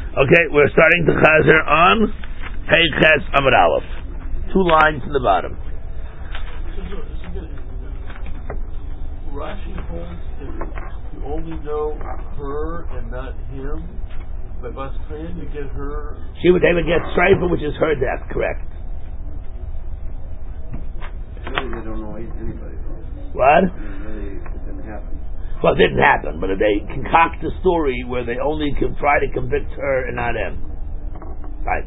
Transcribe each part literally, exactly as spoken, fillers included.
Okay, we're starting to chazer on Hey Ches Amud Aleph. Two lines in the bottom. Rashi holds if you only know her and not him, but Bas Kohen, you get her. She would, they would get striper, which is her death, correct? Really, they don't know anybody. What? Really, it didn't happen. Well, it didn't happen, but they concoct a story where they only can try to convict her and not him. Right.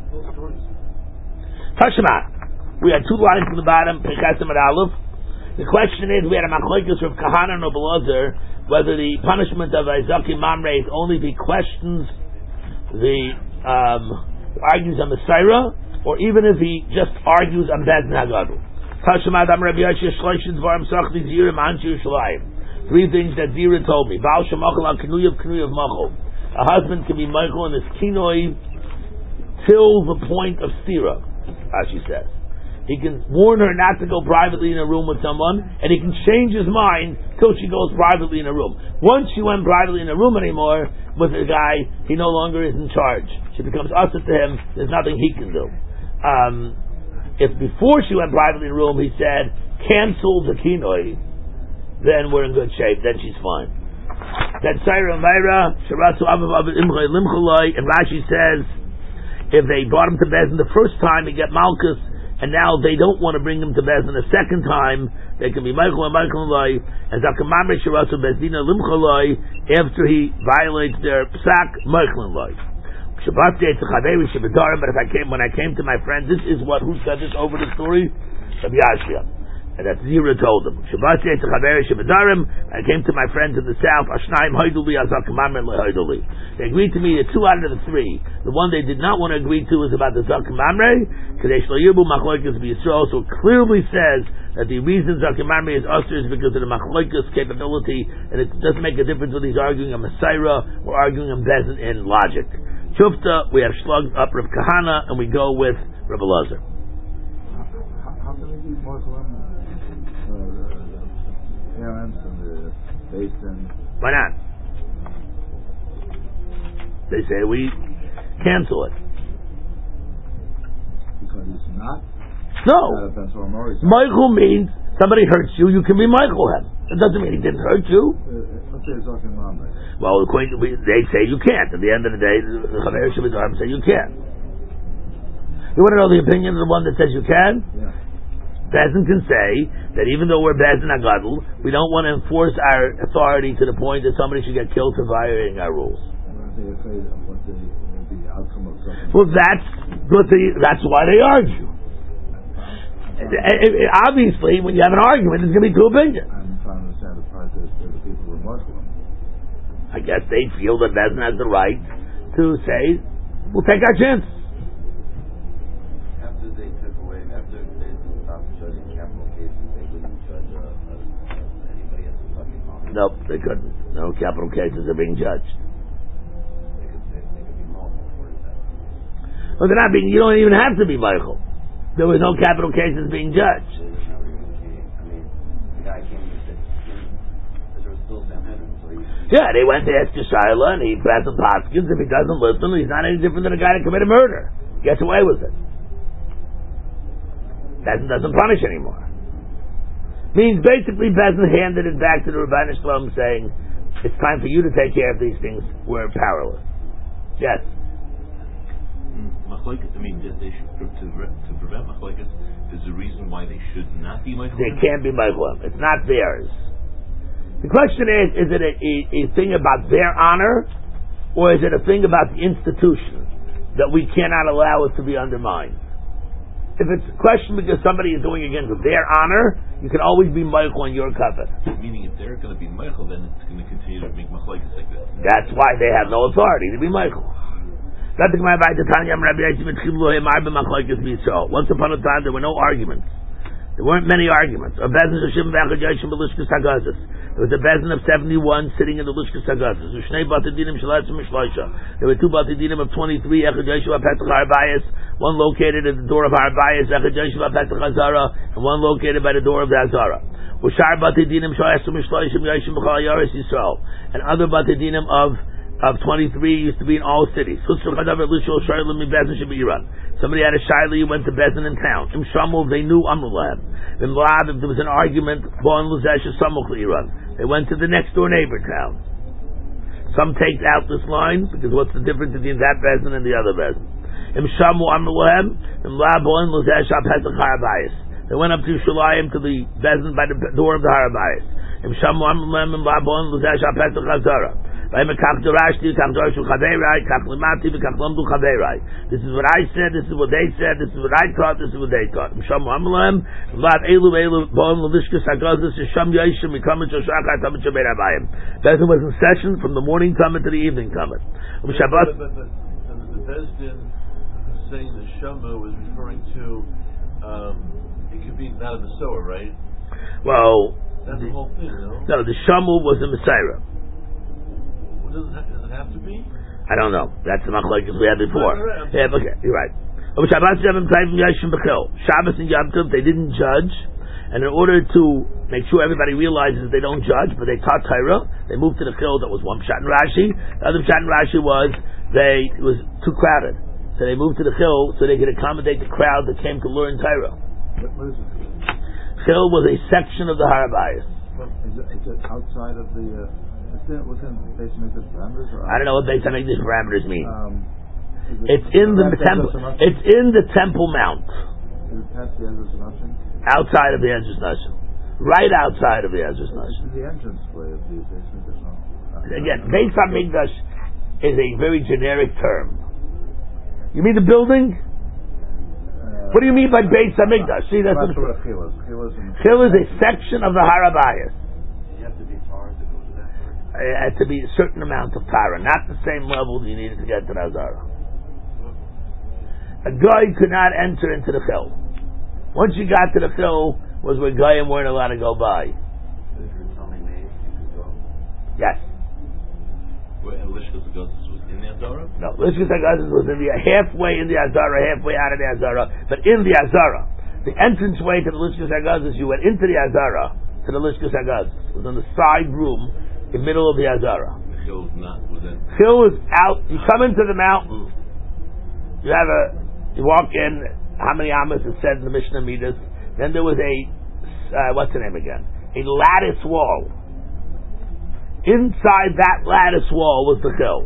Tashma. We had two lines from the bottom, Pechasim and Aleph. The question is, we had a machlokes of Kahana and Belazar, whether the punishment of Izaki Mamre is only if he questions the, um, argues on the Saira, or even if he just argues on Bezdin Hagadu. Tashma Adam Rabbi Yashir Shloishin Dvarim Sachli Zirim Anshu Shalayim. Three things that Zira told me. Baal Shemachal al Kinuyav Kinuyav Machal. A husband can be Michael in his kinoi till the point of stira, as she says. He can warn her not to go privately in a room with someone, and he can change his mind till she goes privately in a room. Once she went privately in a room anymore with a guy, he no longer is in charge. She becomes usher to him. There's nothing he can do. Um, if before she went privately in a room, he said, cancel the kinoi, then we're in good shape. Then she's fine. Then Saira Meira, Sharatu Avav Imchay Limchaloi, and Rashi says, if they brought him to Bezdin the first time, he get Malchus, and now they don't want to bring him to Bezdin the second time, they can be Michael and Michael Loi, and Zakamamre Sharatu Bezdina Limchaloi, after he violates their psak, Michael Loi. Shabbat Yetz Chaveri Shabadarim, but if I came, when I came to my friend, this is what, who said this over the story? Rabbi Yashia. And that Zira told him. Shabbat Yetz Chaveri Shabadarim, I came to my friends in the south, Ashnaim Haiduli, Azakamamre Haiduli. They agreed to me that two out of the three. The one they did not want to agree to is about the Zakamamre, Kadesh Lo Yirbu Machlokes B'Yisrael, so it clearly says that the reason Zakamamre is usher is because of the Machlokes capability, and it doesn't make a difference whether he's arguing a Messiah or arguing a Bezin in logic. Shufta, we have slugged up Rav Kahana, and we go with Rav Elazar. How can we do Muslim uh, parents and the basin? Why not? They say we cancel it. Because it's not? No. Uh, Michael means somebody hurts you, you can be Michael him. It doesn't mean he didn't hurt you. Uh, let's say it's talking mom. Well, according to, they say you can't. At the end of the day, the Chaver Shabbatim say you can't. You want to know the opinion of the one that says you can? Yeah. Bezdin can say that even though we're Bezdin Agadol, we don't want to enforce our authority to the point that somebody should get killed for violating our rules. What the, the outcome of something. Well, that's what the, that's why they argue. It, it, it, obviously, when you have an argument, there's going to be two opinions. I'm trying to understand the part that the people were Muslim. I guess they feel that Bezdin has the right to say, we'll take our chance. After they took away, after they stopped judging capital cases, they wouldn't judge uh, uh, anybody as a fucking mom. Nope, they couldn't. No capital cases are being judged. They could, they, they could be normal for that. Well, they're not being, you don't even have to be Michael. There was no capital cases being judged. I mean, the guy came and said, there was still Sanhedrin, so he... Yeah, they went to ask Shaila, and he passed some Paskins. If he doesn't listen, he's not any different than a guy that committed murder. Gets away with it. Bezdin doesn't punish anymore. Means basically Bezdin handed it back to the Rabbanu Shalom saying, it's time for you to take care of these things. We're powerless. Yes? I mean, they should, to, to prevent machlokes, there's a reason why they should not be Michael. They can't be Michael. It's not theirs. The question is, is it a, a, a thing about their honor, or is it a thing about the institution that we cannot allow it to be undermined? If it's a question because somebody is going against their honor, you can always be Michael in your cover. Meaning, if they're going to be Michael, then it's going to continue to make machlokes like this. That's why they have no authority to be Michael. Once upon a time, there were no arguments. There weren't many arguments. There was a bezin of seventy-one sitting in the Lishkas Hagazis. There were two batidinim of twenty-three, one located at the door of Harabayas, and one located by the door of the Azara. And other batidinim of of twenty-three used to be in all cities. Somebody had a shayla, you went to Bezin in town. Im Shamul, they knew Amrullah. Im Lab, if there was an argument, they went to the next door neighbor town. Some take out this line, because what's the difference between that Bezin and the other Bezin? Im Shamu Amrullah, Im Lab, they went up to Shalayim to the Bezin by the door of the Harabayis. Im Shamu Amrullah, Im Lab, this is what I said, this is what they said, this is what I taught, this is what they taught. This is a was in session from the morning Tamid to the evening Tamid. But, but, but, but the Bezdin saying the Shamu was referring to, um, it could be not in the Sower, right? Well, that's the, the whole thing, no? No, the Shamu was in Messiah. Does it, have, does it have to be? I don't know. That's the machlokes we had before. Right, right, yeah, okay, you're right. Shabbos and Yom Tov, they didn't judge, and in order to make sure everybody realizes they don't judge, but they taught Torah, they moved to the Chil. That was one Pshat in Rashi. The other Pshat in Rashi was they it was too crowded, so they moved to the Chil so they could accommodate the crowd that came to learn Torah. What is it? Chil was a section of the Harabayis. Is it, is it outside of the? Uh, Within, within Beis Hamikdash parameters? Or I don't know what Beis Hamikdash parameters mean. Um, it it's in the temple. It's in the Temple Mount. Is it past the Ezra's Nashim? Outside of the Ezra's Nashim, right outside of the Ezra's Nashim. It's the entrance way of the Beis Hamikdash. No? Again, Beis Hamikdash is a very generic term. You mean the building? Uh, what do you mean by Beis Hamikdash? See, that's what Chil is. Chil is a section of the Harabayas. It had to be a certain amount of Torah, not the same level you needed to get to the Azara. A guy could not enter into the Chil. Once you got to the Chil, was where Goyim weren't allowed to go by. Yes. Where Lishkas Agazis was in the Azara? No, Lishkas Agazis was in the halfway in the Azara, halfway out of the Azara, but in the Azara. The entrance way to the Lishkas Agazis, you went into the Azara to the Lishkas Agazis. It was in the side room. In the middle of the Azara. The Chil is not within. Chil is out. You come into the mountain. You have a. You walk in. How many amas is said in the Mishnah Midas? Then there was a. Uh, what's the name again? A lattice wall. Inside that lattice wall was the Chil.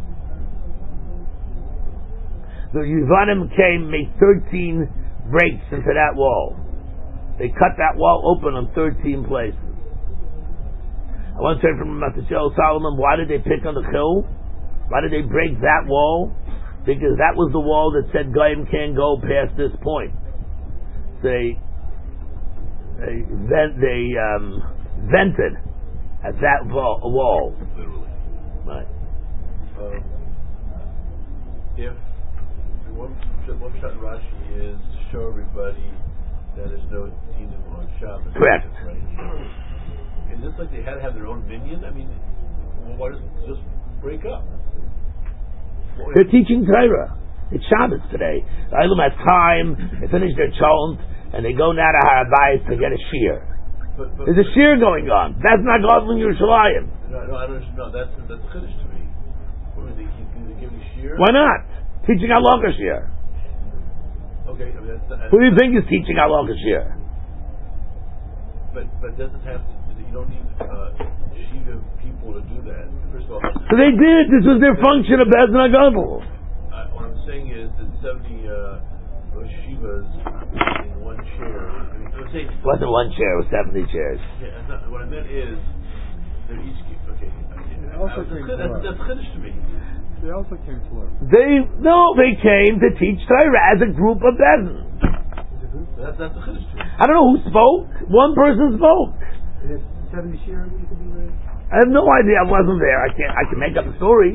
The Yevanim came, made thirteen breaks into that wall. They cut that wall open on thirteen places. I once heard from Matisyahu Solomon, why did they pick on the Chil? Why did they break that wall? Because that was the wall that said Goyim can't go past this point. They they vent, they um, vented at that wall. wall. Literally. Right. Um, if the one one shot Rashi is to show everybody that there's no dinim on Shabbos. Correct. Right? Is this like they had to have their own minion? I mean, well, why does it just break up? They're teaching Torah. It's Shabbos today. The Eilim has time. They finish their chont and they go now to Harabayis to get a shear. But, but, There's a shear going on. That's not Godlin Yerushalayim. No, no, I don't know. That's that's chiddush to me. What, they, can they give me shear? Why not? Teaching halacha shear. Okay. I mean, that's, that's, Who do you think is teaching halacha shear? But but it doesn't have to. You don't need uh, shiva people to do that. First of all, So they did. This was their function of Bezdin HaGadol. Uh, what I'm saying is that seventy uh, shivas in one chair. I mean, I'm saying, It wasn't one chair. It was seventy chairs. Yeah, that's not, what I meant is they're each okay. They also I, came that's, to learn. that's chiddush to me. They also came to learn. They no. They came to teach Torah as a group of Bezdin. So that's that's the chiddush to me. I don't know who spoke. One person spoke. seventy shir you could be right. I have no idea. I wasn't there. I can't. I can make up a story.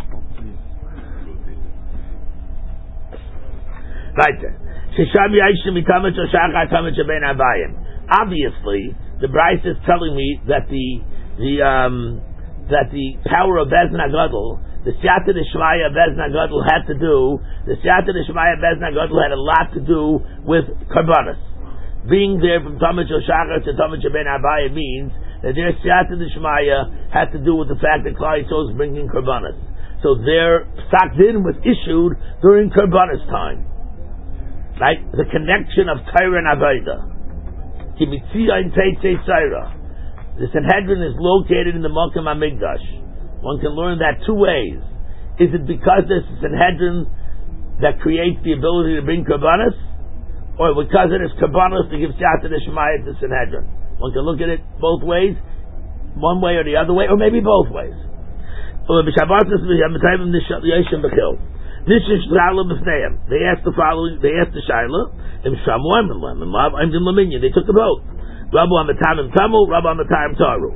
Right then. Obviously, the Bryce is telling me that the the um, that the power of Bezdin HaGadol, the Siyata D'Shmaya Bezdin HaGadol had to do. The Siyata D'Shmaya Bezdin HaGadol had a lot to do with Karbanos. Being there from Tamid Shel Shachar to Tamid Shel Ben Abayim means that their siyata d'shmaya had to do with the fact that Klal Yisrael was bringing Karbanos. So their psak din was issued during Karbanos time. Right? The connection of Torah and Avodah. Ki mitzia in teitzei tzayra. The Sanhedrin is located in the Malkim HaMikdash. One can learn that two ways. Is it because there's a Sanhedrin that creates the ability to bring Karbanos? Or because it is Karbanos to give siyata d'shmaya to Sanhedrin? One can look at it both ways, one way or the other way, or maybe both ways. They asked the following, they asked the Shaila, they took the vote. Rabbu Amatam Tamu, Rabbu Amatam Taru.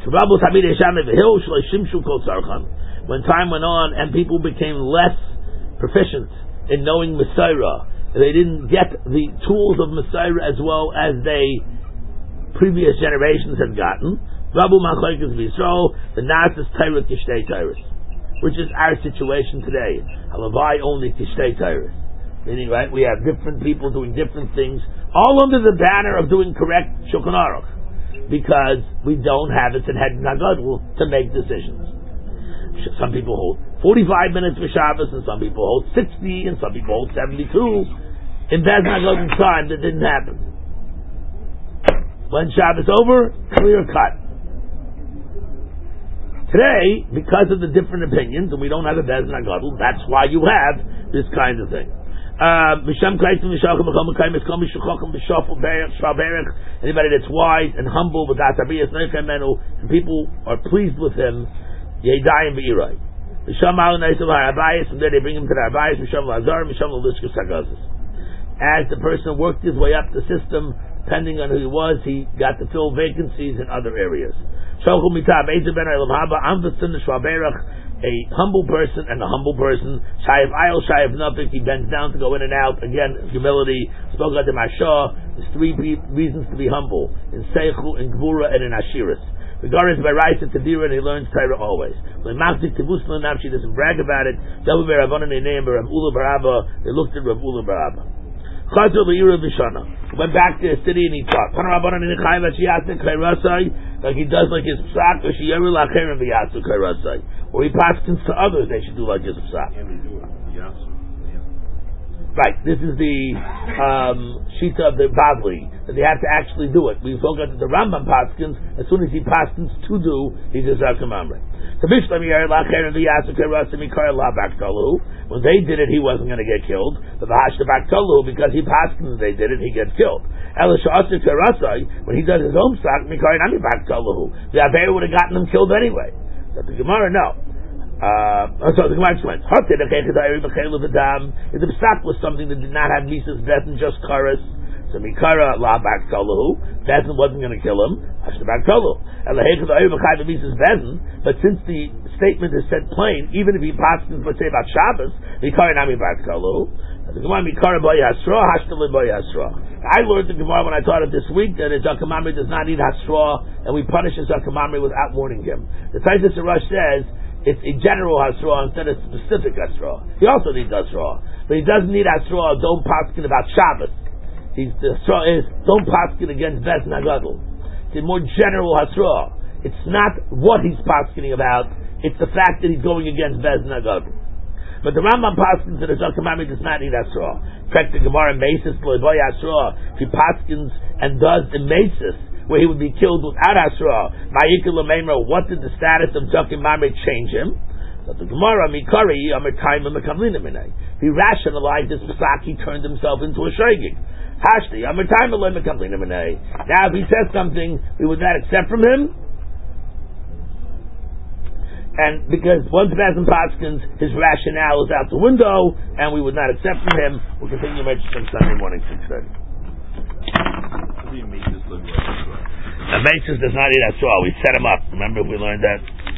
When time went on and people became less proficient in knowing Messiah, they didn't get the tools of Messiah as well as they previous generations had gotten. Rabbu Machlekes V'Yisrael, the Nas is Torah Kishtei Torahs, which is our situation today. Halavai only Kishtei Torahs. Meaning, right, we have different people doing different things, all under the banner of doing correct Shulchan Aruch, because we don't have it in Head Nagadol to make decisions. Some people hold forty-five minutes for Shabbos, and some people hold sixty, and some people hold seventy-two. In Bez Nagadol time, that didn't happen. When Shabbos over, clear cut. Today, because of the different opinions, and we don't have a Bez Nagadol, that's why you have this kind of thing. Anybody that's wise and humble with that, and people are pleased with him, Yedayim Be'irai. From there they bring him to the Arbayis, as the person worked his way up the system, depending on who he was, he got to fill vacancies in other areas. A humble person and a humble person. Shayiv Ayel, Shayiv Nafik, he bends down to go in and out. Again, humility. Spoke about the Mashah. There's three reasons to be humble: in Seichu, in Gvura, and in Ashiris. Regardless by rights and Tadira, and he learns Torah always. When Machzik Tibusla Nafshi doesn't brag about it, they looked at Rav Ula Barabba. Went back to the city and he taught. Like he does like his psak, or he paskins to others they should do like his psak. Right, this is the um, shita of the Bavli, that they have to actually do it. We spoke about the Rambam paskins, as soon as he paskins to do, he does Zakam Amre. When they did it, he wasn't going to get killed. But because he paskins they did it, he gets killed. When he does his own psak, the Aver would have gotten him killed anyway. But the Gemara, no. Uh, so the Gemara explains. If the psak was something that did not have Mises Betin, just Karas, so Mikara La Bak Tolahu, Betin wasn't going to kill him, Hashtabak Tolu. But since the statement is said plain, even if he passes, let's say about Shabbos, Mikara Nami Bak Tolu, the Gemara Mikara Boy Hasra, Hashtabak Boy Hasra. I learned the Gemara when I taught it this week that a Zakamamri does not eat Hasra, and we punish a Zakamamri without warning him. The Taisus Rush says, it's a general Hasra instead of specific Hasra. He also needs Hasra. But he doesn't need Hasra, don't paskin about Shabbos. He's, the Hasra is, don't paskin against Bez Nagadol. It's a more general Hasra. It's not what he's paskin about, it's the fact that he's going against Bez Nagadol. But the Rambam paskins that a Zakamami does not need Hasra. In fact, the Gemara in Mesis, Boy Hasra, if he paskins and does the Mesis, where he would be killed without Hasra. What did the status of Zakim Mamre change him? So the Gemara, Mikari, he rationalized this psak, he turned himself into a shaygig. Hashti, now if he says something we would not accept from him, and because once Bezin Paskins, his rationale is out the window, and we would not accept from him, we'll continue mentioning Sunday morning, six thirty. The Maces does not eat Asra. We set him up. Remember we learned that?